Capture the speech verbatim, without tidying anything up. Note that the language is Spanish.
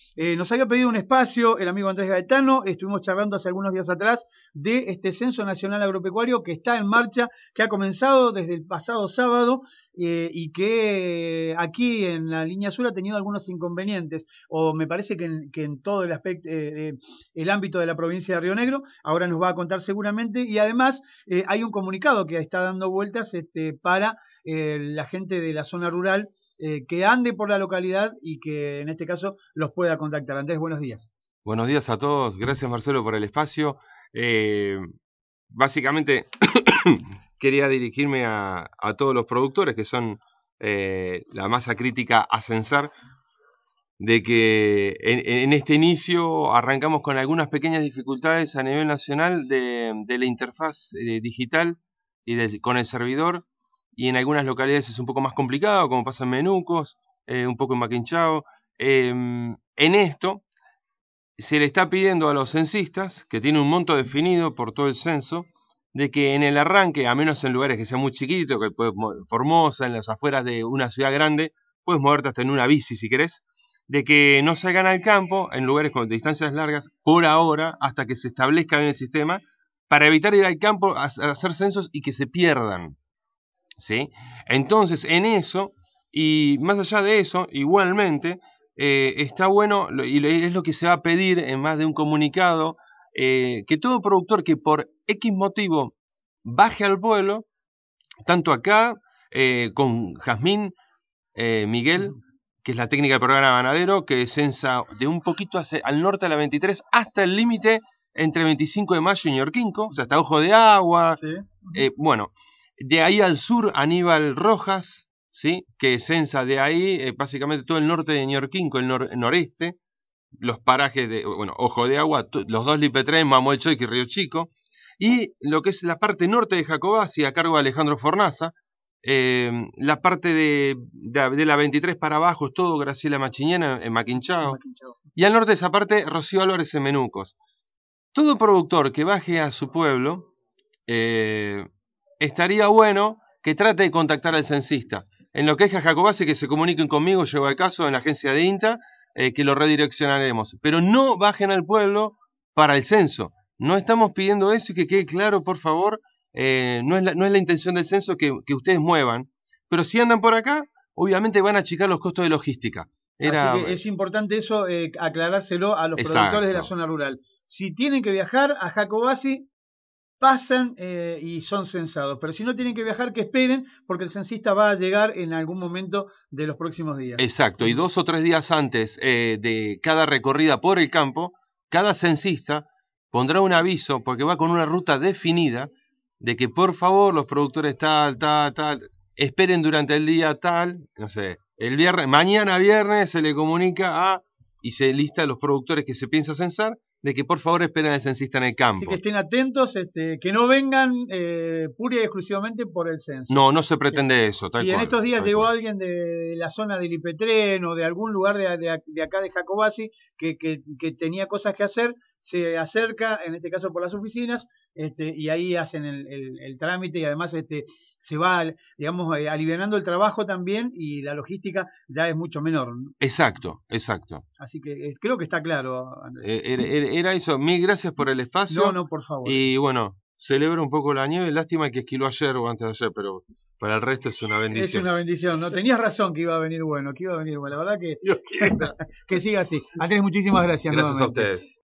Eh, nos había pedido un espacio el amigo Andrés Gaetano, estuvimos charlando hace algunos días atrás de este Censo Nacional Agropecuario que está en marcha, que ha comenzado desde el pasado sábado eh, y que aquí en la línea sur ha tenido algunos inconvenientes, o me parece que en, que en todo el aspecto, eh, el ámbito de la provincia de Río Negro, ahora nos va a contar seguramente, y además eh, hay un comunicado que está dando vueltas este, para eh, la gente de la zona rural eh, que ande por la localidad y que en este caso los pueda contactar. Andrés, buenos días. Buenos días a todos, gracias Marcelo por el espacio. Eh, básicamente quería dirigirme a, a todos los productores que son eh, la masa crítica a censar, de que en, en este inicio arrancamos con algunas pequeñas dificultades a nivel nacional de, de la interfaz eh, digital y de, con el servidor, y en algunas localidades es un poco más complicado, como pasa en Menucos, eh, un poco en Maquinchao. Eh, en esto se le está pidiendo a los censistas, que tiene un monto definido por todo el censo, de que en el arranque, a menos en lugares que sean muy chiquitos, que puedes, Formosa, en las afueras de una ciudad grande, puedes moverte hasta en una bici si querés, de que no salgan al campo en lugares con distancias largas por ahora, hasta que se establezca en el sistema, para evitar ir al campo a hacer censos y que se pierdan, ¿sí? Entonces, en eso, y más allá de eso, igualmente, eh, está bueno, y es lo que se va a pedir en más de un comunicado, eh, que todo productor que por X motivo baje al pueblo, tanto acá, eh, con Jazmín, eh, Miguel, que es la técnica del programa ganadero, que censa de un poquito hacia, al norte de la veintitrés hasta el límite entre veinticinco de mayo y Ñorquinco, o sea, hasta Ojo de Agua. Sí. Eh, bueno, de ahí al sur, Aníbal Rojas, ¿sí? Que censa de ahí eh, básicamente todo el norte de Ñorquinco, el, nor noreste, los parajes de, bueno, Ojo de Agua, los dos Lipetrén, Mamuelchoique y Río Chico, y lo que es la parte norte de Jacobasi, a cargo de Alejandro Fornaza. Eh, la parte de, de, de la veintitrés para abajo es todo Graciela Machiñena en Maquinchao, Maquinchao. Y al norte de esa parte Rocío Álvarez en Menucos. Todo productor que baje a su pueblo, eh, estaría bueno que trate de contactar al censista. En lo que es Jacobasi, que se comuniquen conmigo, llevo el caso en la agencia de INTA, eh, que lo redireccionaremos. Pero no bajen al pueblo para el censo. No estamos pidiendo eso, y que quede claro, por favor. Eh, no, es la, no es la intención del censo que, que ustedes muevan, pero si andan por acá, obviamente van a achicar los costos de logística. Era... Así que es importante eso, eh, aclarárselo a los Exacto. productores de la zona rural. Si tienen que viajar a Jacobasi, pasan eh, y son censados, pero si no tienen que viajar, que esperen, porque el censista va a llegar en algún momento de los próximos días. Exacto, y dos o tres días antes eh, de cada recorrida por el campo, cada censista pondrá un aviso, porque va con una ruta definida, de que por favor los productores tal, tal, tal, esperen durante el día tal, no sé, el viernes, mañana viernes se le comunica a, y se lista a los productores que se piensa censar, de que por favor esperen al censista en el campo. Así que estén atentos, este, que no vengan eh, pura y exclusivamente por el censo. No, no se pretende sí. eso. Tal si cual, en estos días llegó cual. alguien de la zona del Lipetrén o de algún lugar de, de, de acá de Jacobasi que, que, que tenía cosas que hacer, se acerca, en este caso por las oficinas, este, y ahí hacen el, el, el trámite, y además este, se va, digamos, eh, alivianando el trabajo también, y la logística ya es mucho menor, ¿no? Exacto, exacto. Así que eh, creo que está claro, Andrés. Eh, era, era eso. Mil gracias por el espacio. No, no, por favor. Y bueno, celebro un poco la nieve. Lástima que esquiló ayer o antes de ayer, pero para el resto es una bendición. Es una bendición. No tenías razón que iba a venir bueno, que iba a venir bueno. La verdad que, que siga así. Andrés, muchísimas gracias. Gracias nuevamente. a ustedes.